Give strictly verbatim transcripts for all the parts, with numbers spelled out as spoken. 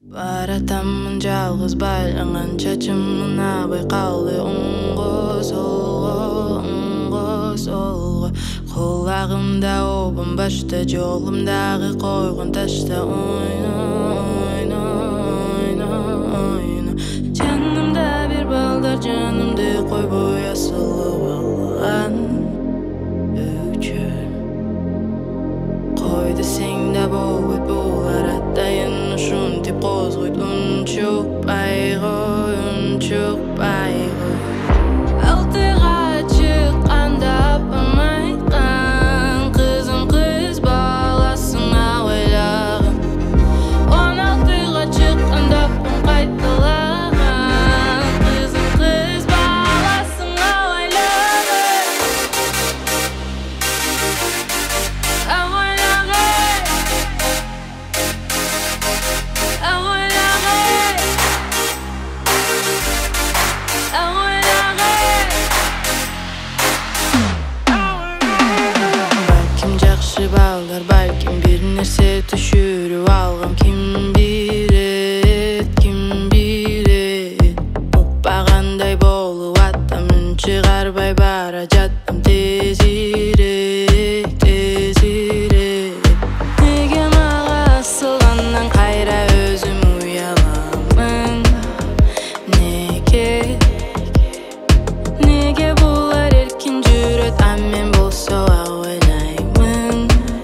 Баратамын жалғыз байланған чачымына байқаулы ұңғы солғы, ұңғы солғы. Құлағымда обым башта, жолымдағы қойған ташта. Ойна, ойна, ойна, ойна. Жанымда бір балдар, жанымды қойбой асылы алған өчен. Қойды сеңді болып болар аттайын ұшын теп қозғойд. Үнчук байгой, үнчук байгой. Алтыға шыққанда апам айтқан, қызым қыз баласына ойлағын. Он алтыға шыққанда апам қайталаған, қызым қыз баласына ойлағын. Балдар, бәлкім бір нәрсе түшіріп алғам. Кім білет, кім білет. Ұқпағандай болып аттам, үн шығарбай бара жаттым. Тезірек, тезірек. Неге маға асылғаннан қайра өзім ұяламын? Неге, неге бұлар еркін жүрет, а мен болса ойлаймын.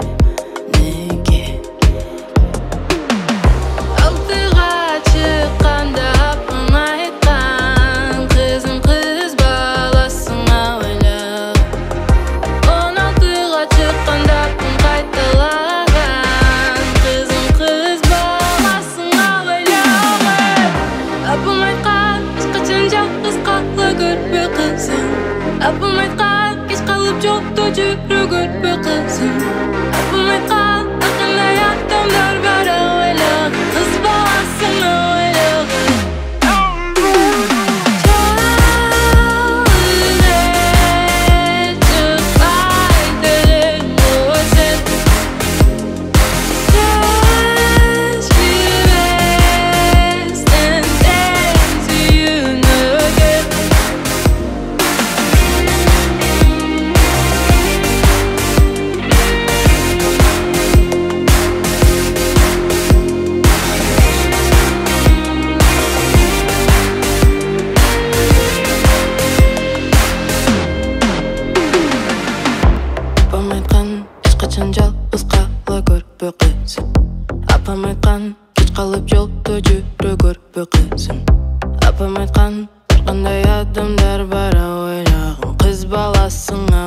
Апам айтқан, кеш қалып жоқта жүру көрпе қызым. Апам айтқан, ақындай адамдар бар ойлағын, қыз баласына ойлағын. Жалғыз қала көрпе қызым. Апам айтқан, кеш қалып жолда жүру көрпе қызым. Апам айтқан, қандай адамдар бар ойлағын, қыз баласына